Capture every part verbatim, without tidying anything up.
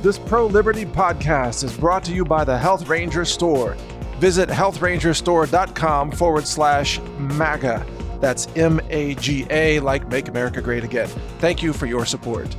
This pro-liberty podcast is brought to you by the Health Ranger Store. Visit health ranger store dot com forward slash MAGA. That's M A G A, like Make America Great Again. Thank you for your support.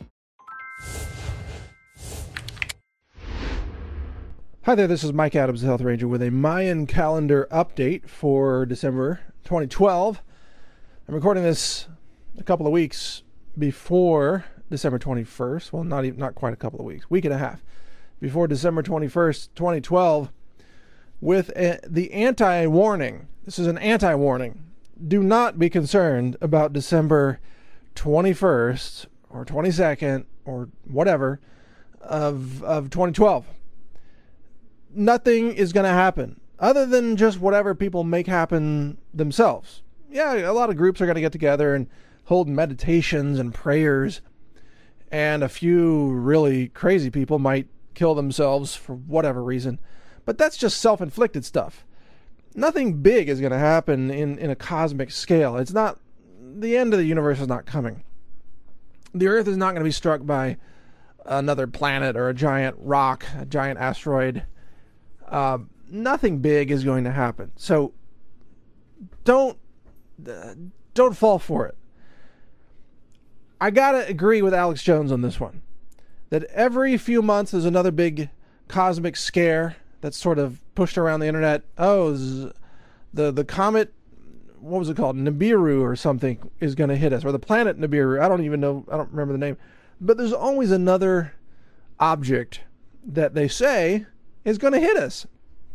Hi there, this is Mike Adams, the Health Ranger, with a Mayan calendar update for December twenty twelve. I'm recording this a couple of weeks before December twenty-first. Well, not even, not quite a couple of weeks, week and a half before December twenty-first, twenty twelve, with a, the anti-warning. This is an anti-warning. Do not be concerned about December twenty-first or twenty-second or whatever of of twenty twelve. Nothing is going to happen other than just whatever people make happen themselves. Yeah, a lot of groups are going to get together and hold meditations and prayers, and a few really crazy people might kill themselves for whatever reason. But that's just self-inflicted stuff. Nothing big is going to happen in, in a cosmic scale. It's not, the end of the universe is not coming. The Earth is not going to be struck by another planet or a giant rock, a giant asteroid. Uh, nothing big is going to happen. So don't, uh, don't fall for it. I gotta agree with Alex Jones on this one, that every few months there's another big cosmic scare that's sort of pushed around the internet. Oh, the the comet, what was it called, Nibiru or something, is going to hit us, or the planet Nibiru. I don't even know, I don't remember the name. But there's always another object that they say is going to hit us.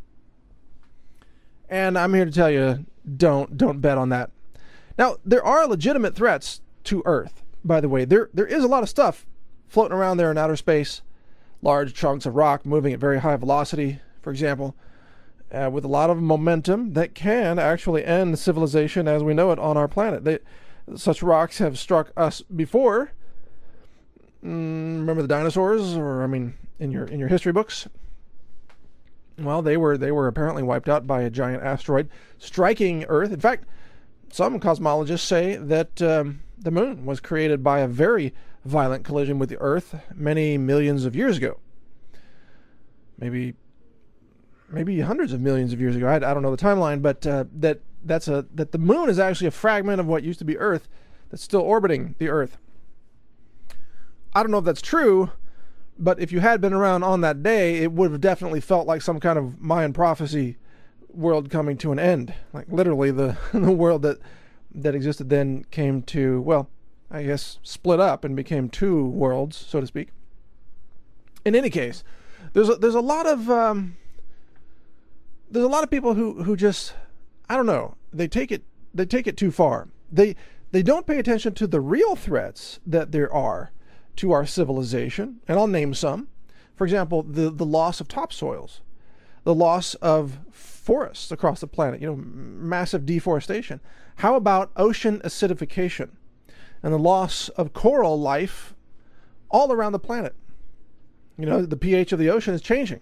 And I'm here to tell you, don't don't bet on that. Now, there are legitimate threats to Earth. By the way, there there is a lot of stuff floating around there in outer space. Large chunks of rock moving at very high velocity, for example, uh, with a lot of momentum that can actually end civilization as we know it on our planet. They, such rocks have struck us before. Mm, remember the dinosaurs, or I mean, in your in your history books? Well, they were they were apparently wiped out by a giant asteroid striking Earth. In fact, some cosmologists say that Um, the moon was created by a very violent collision with the Earth many millions of years ago. Maybe, maybe hundreds of millions of years ago. I, I don't know the timeline, but uh, that that's a that the moon is actually a fragment of what used to be Earth that's still orbiting the Earth. I don't know if that's true, but if you had been around on that day, it would have definitely felt like some kind of Mayan prophecy, world coming to an end. Like literally, the the world that. that existed then came to, well, I guess split up and became two worlds, so to speak. In any case, there's a, there's a lot of um, there's a lot of people who, who just, I don't know, they take it they take it too far. They they don't pay attention to the real threats that there are to our civilization, and I'll name some. For example, the the loss of topsoils, the loss of forests across the planet, you know, massive deforestation. How about ocean acidification and the loss of coral life all around the planet? You know, the pH of the ocean is changing.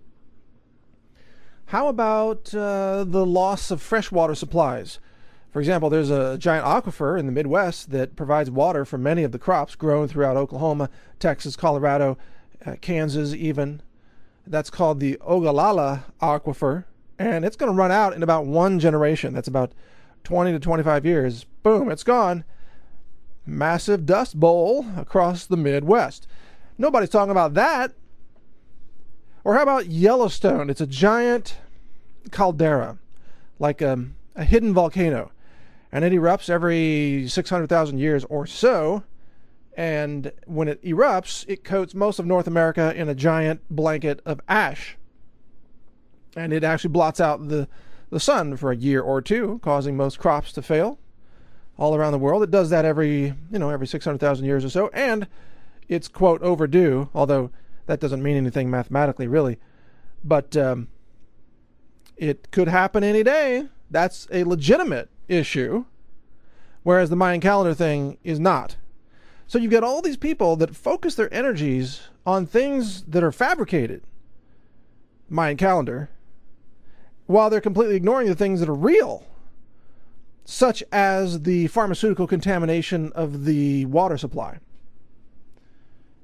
How about uh, the loss of freshwater supplies? For example, there's a giant aquifer in the Midwest that provides water for many of the crops grown throughout Oklahoma, Texas, Colorado, uh, Kansas even. That's called the Ogallala Aquifer, and it's going to run out in about one generation. That's about twenty to twenty-five years. Boom, it's gone. Massive dust bowl across the Midwest. Nobody's talking about that. Or how about Yellowstone? It's a giant caldera, like a, a hidden volcano, and it erupts every six hundred thousand years or so. And when it erupts, it coats most of North America in a giant blanket of ash. And it actually blots out the, the sun for a year or two, causing most crops to fail all around the world. It does that every, you know, every six hundred thousand years or so. And it's, quote, overdue, although that doesn't mean anything mathematically, really. But um, it could happen any day. That's a legitimate issue, whereas the Mayan calendar thing is not. So you've got all these people that focus their energies on things that are fabricated, Mayan calendar, while they're completely ignoring the things that are real, such as the pharmaceutical contamination of the water supply.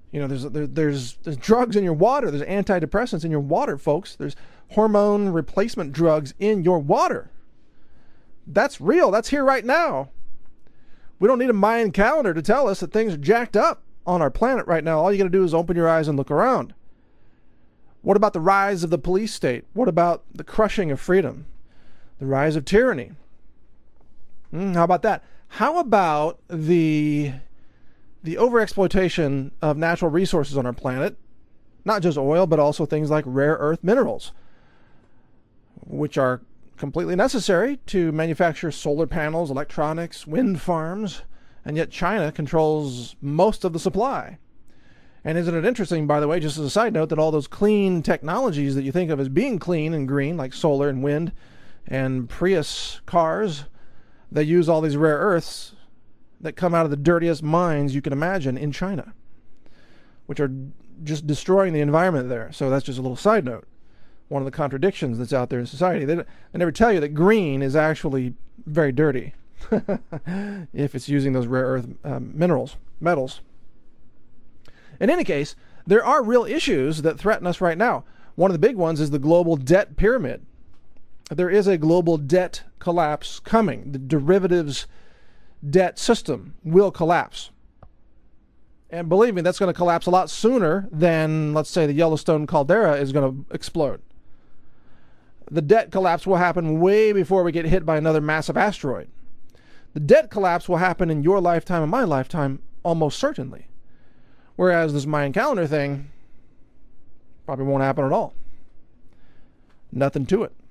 You know, there's there, there's there's drugs in your water. There's antidepressants in your water, folks. There's hormone replacement drugs in your water. That's real. That's here right now. We don't need a Mayan calendar to tell us that things are jacked up on our planet right now. All you got to do is open your eyes and look around. What about the rise of the police state? What about the crushing of freedom? The rise of tyranny? Mm, how about that? How about the the overexploitation of natural resources on our planet? Not just oil, but also things like rare earth minerals, which are completely necessary to manufacture solar panels, electronics, wind farms, and yet China controls most of the supply. And isn't it interesting, by the way, just as a side note, that all those clean technologies that you think of as being clean and green, like solar and wind and Prius cars, they use all these rare earths that come out of the dirtiest mines you can imagine in China, which are just destroying the environment there. So that's just a little side note. One of the contradictions that's out there in society. They, they never tell you that green is actually very dirty if it's using those rare earth um, minerals, metals. In any case, there are real issues that threaten us right now. One of the big ones is the global debt pyramid. There is a global debt collapse coming. The derivatives debt system will collapse. And believe me, that's going to collapse a lot sooner than, let's say, the Yellowstone caldera is going to explode. The debt collapse will happen way before we get hit by another massive asteroid. The debt collapse will happen in your lifetime and my lifetime, almost certainly. Whereas this Mayan calendar thing probably won't happen at all. Nothing to it.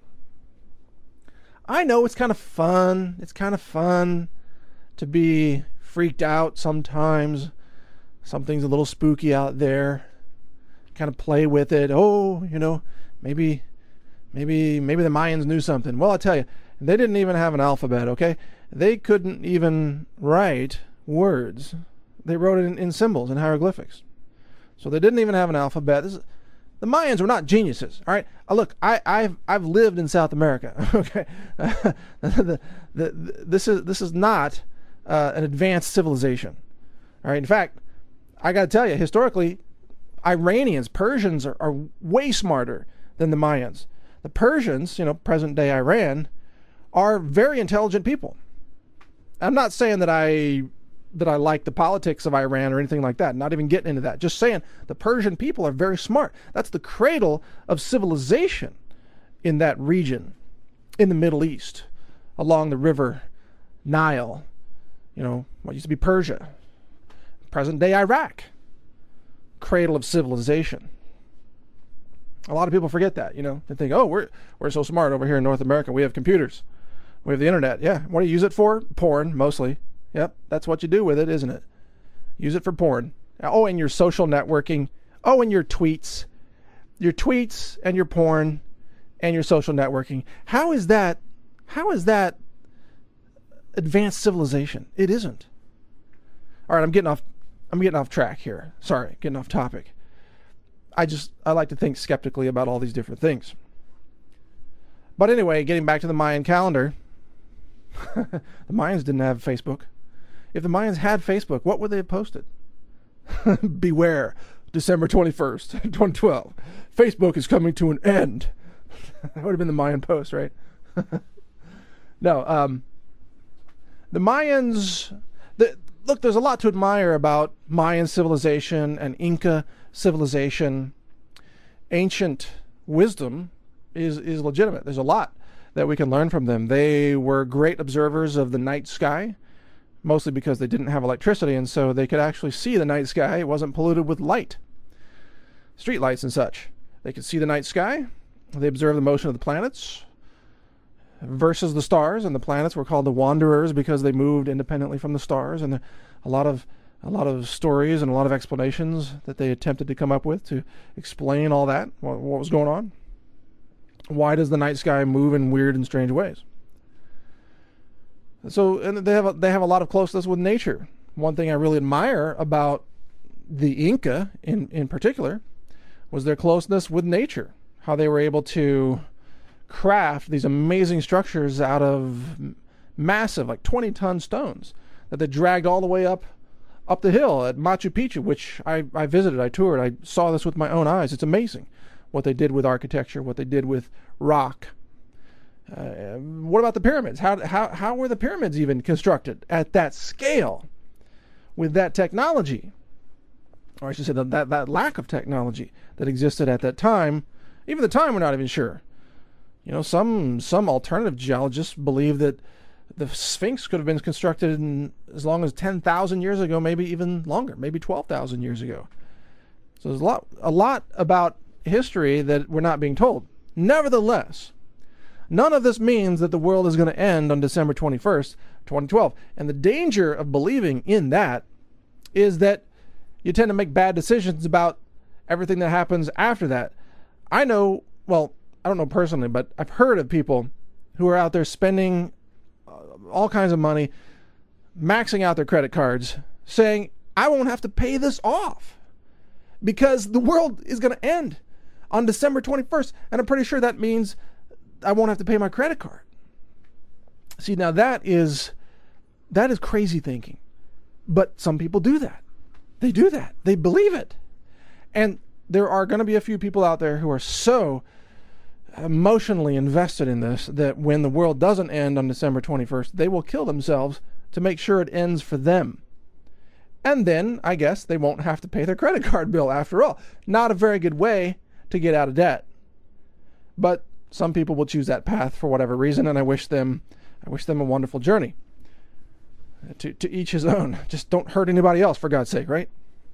I know it's kind of fun. It's kind of fun to be freaked out sometimes. Something's a little spooky out there. Kind of play with it. Oh, you know, maybe, maybe, maybe the Mayans knew something. Well, I'll tell you, they didn't even have an alphabet, okay? They couldn't even write words. They wrote it in, in symbols and hieroglyphics. So they didn't even have an alphabet. This is, the Mayans were not geniuses, all right? Uh, look, I, I've I've lived in South America, okay? the, the, the, this is this is not uh, an advanced civilization, all right? In fact, I got to tell you, historically, Iranians, Persians are, are way smarter than the Mayans. The Persians, you know, present-day Iran, are very intelligent people. I'm not saying that I that I like the politics of Iran or anything like that. Not even getting into that. Just saying the Persian people are very smart. That's the cradle of civilization in that region, in the Middle East, along the river Nile. You know, what used to be Persia. Present-day Iraq. Cradle of civilization. A lot of people forget that, you know. They think, oh, we're we're so smart over here in North America. We have computers. We have the internet. Yeah. What do you use it for? Porn, mostly. Yep. That's what you do with it, isn't it? Use it for porn. Oh, and your social networking. Oh, and your tweets. Your tweets and your porn and your social networking. How is that, how is that advanced civilization? It isn't. All right, I'm getting off, I'm getting off track here. Sorry, getting off topic. I just, I like to think skeptically about all these different things. But anyway, getting back to the Mayan calendar, the Mayans didn't have Facebook. If the Mayans had Facebook, what would they have posted? Beware, December twenty-first, twenty twelve. Facebook is coming to an end. That would have been the Mayan post, right? No, um, the Mayans, the, look, there's a lot to admire about Mayan civilization and Inca civilization. Ancient wisdom is, is legitimate. There's a lot that we can learn from them. They were great observers of the night sky, mostly because they didn't have electricity, and so they could actually see the night sky. It wasn't polluted with light, street lights and such. They could see the night sky. They observed the motion of the planets versus the stars, and the planets were called the wanderers because they moved independently from the stars. And a lot of a lot of stories and a lot of explanations that they attempted to come up with to explain all that, what, what was going on. Why does the night sky move in weird and strange ways? So, and they have a, they have a lot of closeness with nature. One thing I really admire about the Inca, in in particular, was their closeness with nature. How they were able to craft these amazing structures out of massive, like twenty ton stones that they dragged all the way up up the hill at Machu Picchu, which I, I visited, I toured, I saw this with my own eyes. It's amazing what they did with architecture, what they did with rock. Uh, what about the pyramids? How, how, how were the pyramids even constructed at that scale with that technology? Or I should say that, that, that lack of technology that existed at that time. Even the time, we're not even sure. You know, some some alternative geologists believe that the Sphinx could have been constructed in as long as ten thousand years ago, maybe even longer, maybe twelve thousand years ago. So there's a lot, a lot about history that we're not being told. Nevertheless, none of this means that the world is going to end on December twenty-first, twenty twelve. And the danger of believing in that is that you tend to make bad decisions about everything that happens after that. I know, well, I don't know personally, but I've heard of people who are out there spending uh, all kinds of money, maxing out their credit cards, saying, I won't have to pay this off because the world is going to end on December twenty-first. And I'm pretty sure that means I won't have to pay my credit card. See, now that is, that is crazy thinking. But some people do that. They do that. They believe it. And there are going to be a few people out there who are so emotionally invested in this that when the world doesn't end on December twenty-first, they will kill themselves to make sure it ends for them. And then, I guess, they won't have to pay their credit card bill after all. Not a very good way to get out of debt. But some people will choose that path for whatever reason, and I wish them I wish them a wonderful journey. To, to each his own. Just don't hurt anybody else, for God's sake, right?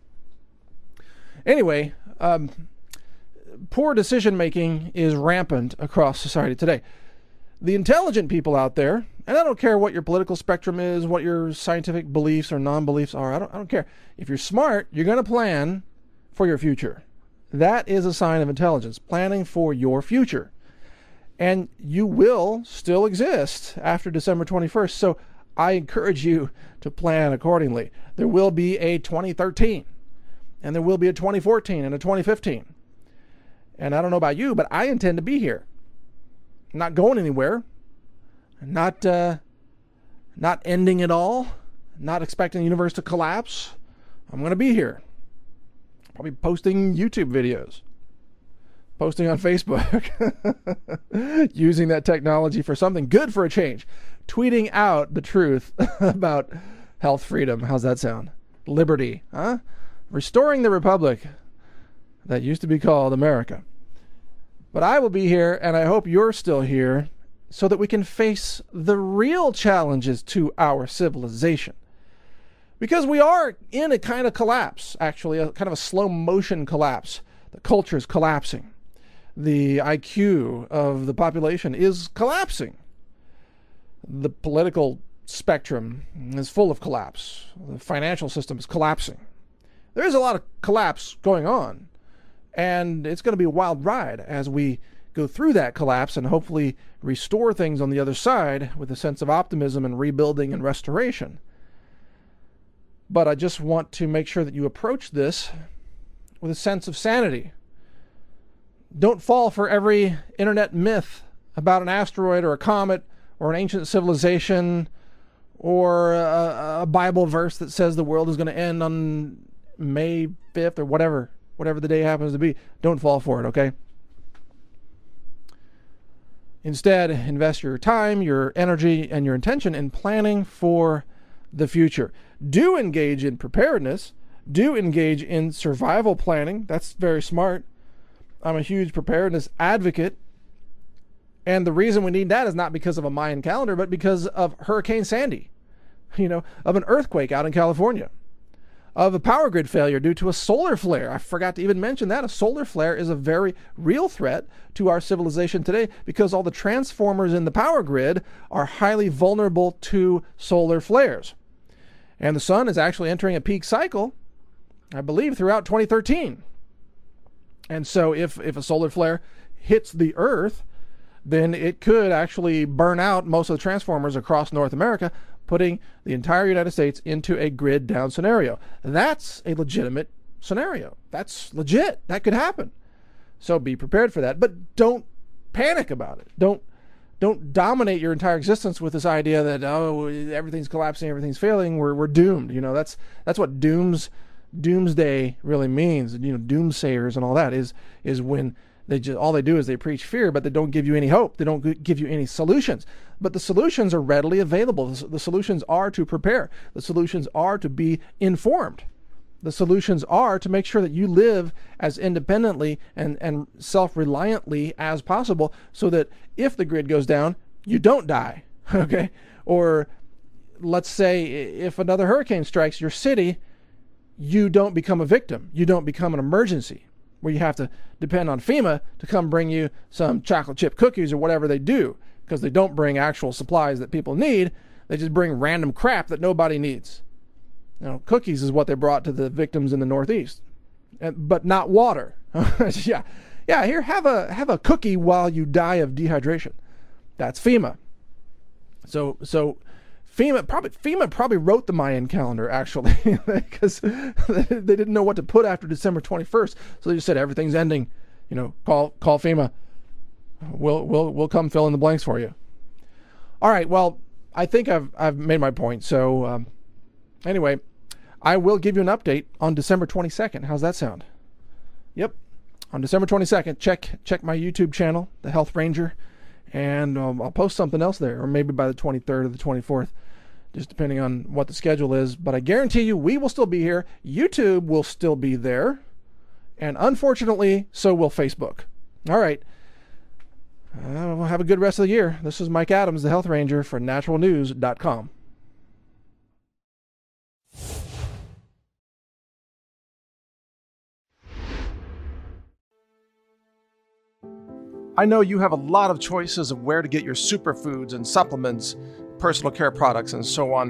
Anyway, um, poor decision-making is rampant across society today. The intelligent people out there, and I don't care what your political spectrum is, what your scientific beliefs or non-beliefs are, I don't, I don't care. If you're smart, you're going to plan for your future. That is a sign of intelligence, planning for your future. And you will still exist after December twenty-first, so I encourage you to plan accordingly. There will be a twenty thirteen, and there will be a twenty fourteen and a twenty fifteen. And I don't know about you, but I intend to be here. I'm not going anywhere. Not, uh, not ending it all. Not expecting the universe to collapse. I'm going to be here. Probably posting YouTube videos. Posting on Facebook. Using that technology for something good for a change. Tweeting out the truth about health freedom. How's that sound? Liberty, huh? Restoring the republic that used to be called America. But I will be here, and I hope you're still here, so that we can face the real challenges to our civilization. Because we are in a kind of collapse, actually, a kind of a slow motion collapse. The culture is collapsing. The I Q of the population is collapsing. The political spectrum is full of collapse. The financial system is collapsing. There is a lot of collapse going on, and it's going to be a wild ride as we go through that collapse and hopefully restore things on the other side with a sense of optimism and rebuilding and restoration. But I just want to make sure that you approach this with a sense of sanity. Don't fall for every internet myth about an asteroid or a comet or an ancient civilization, or a, a Bible verse that says the world is going to end on May fifth or whatever, whatever the day happens to be. Don't fall for it, okay? Instead, invest your time, your energy, and your intention in planning for the future. Do engage in preparedness. Do engage in survival planning. That's very smart. I'm a huge preparedness advocate. And the reason we need that is not because of a Mayan calendar, but because of Hurricane Sandy, you know, of an earthquake out in California, of a power grid failure due to a solar flare. I forgot to even mention that. A solar flare is a very real threat to our civilization today because all the transformers in the power grid are highly vulnerable to solar flares. And the sun is actually entering a peak cycle, I believe, throughout twenty thirteen. And so if, if a solar flare hits the Earth, then it could actually burn out most of the transformers across North America, putting the entire United States into a grid down scenario. That's a legitimate scenario. That's legit. That could happen. So be prepared for that. But don't panic about it. Don't don't dominate your entire existence with this idea that, oh, everything's collapsing, everything's failing, we're we're doomed. You know, that's that's what dooms doomsday really means. You know, doomsayers and all that is is when they just all they do is they preach fear, but they don't give you any hope. They don't give you any solutions. But the solutions are readily available. The solutions are to prepare. The solutions are to be informed. The solutions are to make sure that you live as independently and, and self-reliantly as possible, so that if the grid goes down, you don't die, okay? Or let's say if another hurricane strikes your city, you don't become a victim. You don't become an emergency where you have to depend on FEMA to come bring you some chocolate chip cookies or whatever they do, because they don't bring actual supplies that people need. They just bring random crap that nobody needs. You know, cookies is what they brought to the victims in the Northeast, but not water. yeah, yeah. Here, have a have a cookie while you die of dehydration. That's FEMA. So, so FEMA probably FEMA probably wrote the Mayan calendar actually, because they didn't know what to put after December twenty-first. So they just said everything's ending. You know, call call FEMA. We'll we'll we'll come fill in the blanks for you. All right. Well, I think I've I've made my point. So. Um, Anyway, I will give you an update on December twenty-second. How's that sound? Yep. On December twenty-second, check check my YouTube channel, The Health Ranger, and um, I'll post something else there, or maybe by the twenty-third or the twenty-fourth, just depending on what the schedule is. But I guarantee you, we will still be here. YouTube will still be there. And unfortunately, so will Facebook. All right. Uh, we'll have a good rest of the year. This is Mike Adams, The Health Ranger, for natural news dot com. I know you have a lot of choices of where to get your superfoods and supplements, personal care products, and so on.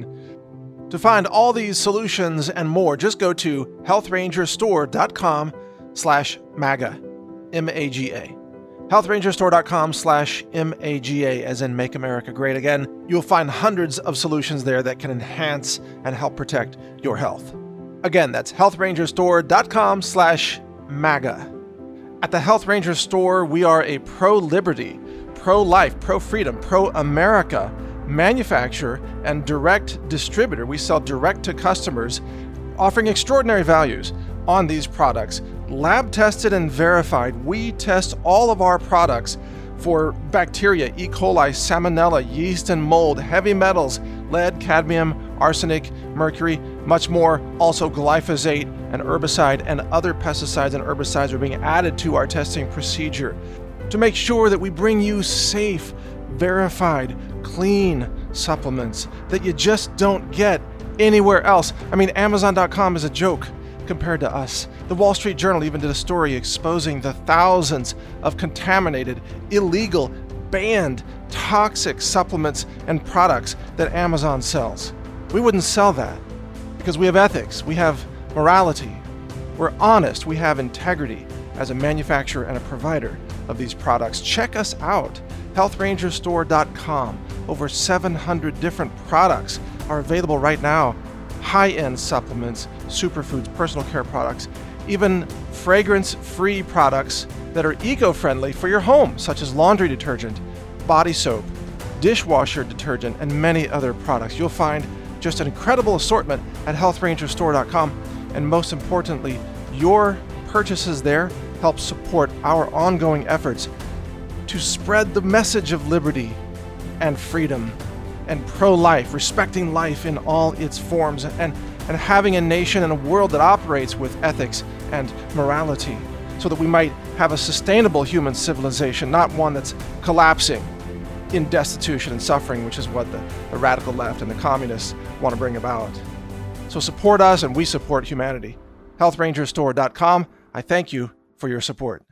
To find all these solutions and more, just go to health ranger store dot com slash MAGA, M A G A. health ranger store dot com slash M A G A, as in Make America Great Again. You'll find hundreds of solutions there that can enhance and help protect your health. Again, that's health ranger store dot com slash MAGA. At the Health Ranger Store, we are a pro-liberty, pro-life, pro-freedom, pro-America manufacturer and direct distributor. We sell direct to customers, offering extraordinary values on these products. Lab tested and verified. We test all of our products for bacteria, E. coli, salmonella, yeast and mold, heavy metals, lead, cadmium, arsenic, mercury, much more. Also glyphosate, an herbicide, and other pesticides and herbicides are being added to our testing procedure to make sure that we bring you safe, verified, clean supplements that you just don't get anywhere else. I mean, Amazon dot com is a joke compared to us. The Wall Street Journal even did a story exposing the thousands of contaminated, illegal, banned, toxic supplements and products that Amazon sells. We wouldn't sell that because we have ethics, we have morality, we're honest, we have integrity as a manufacturer and a provider of these products. Check us out, health ranger store dot com. Over seven hundred different products are available right now. High-end supplements, superfoods, personal care products, even fragrance-free products that are eco-friendly for your home, such as laundry detergent, body soap, dishwasher detergent, and many other products. You'll find just an incredible assortment at health ranger store dot com, and most importantly, your purchases there help support our ongoing efforts to spread the message of liberty and freedom and pro-life, respecting life in all its forms, and, and having a nation and a world that operates with ethics and morality, so that we might have a sustainable human civilization, not one that's collapsing in destitution and suffering, which is what the, the radical left and the communists want to bring about. So support us, and we support humanity. health ranger store dot com. I thank you for your support.